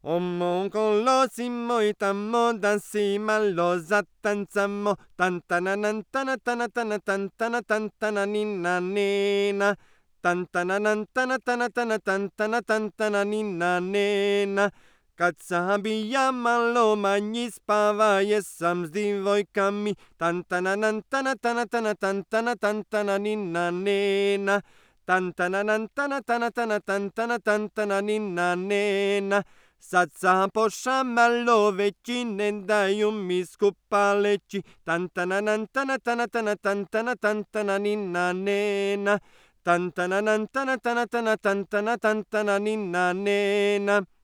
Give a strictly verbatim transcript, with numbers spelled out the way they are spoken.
Ommo con lo simmo y tammo dan sima los attanzammo tantananan tana tana tana tan tana tan tana ninna nena tantananan tana tana tana tan tana tan tana ninna nena Kazzabiyamallo magni spava yesam zdivojkami tantananan tana tana tana tan tana tan tana ninna nena tantananan tana tana tana tan tana tan tana ninna nena Sad pošamallo većine daju mi skupa leći tantananan tana tana tana tan tana tan tana ninna nena tantananan tana tana tana tan tana tan tana ninna nena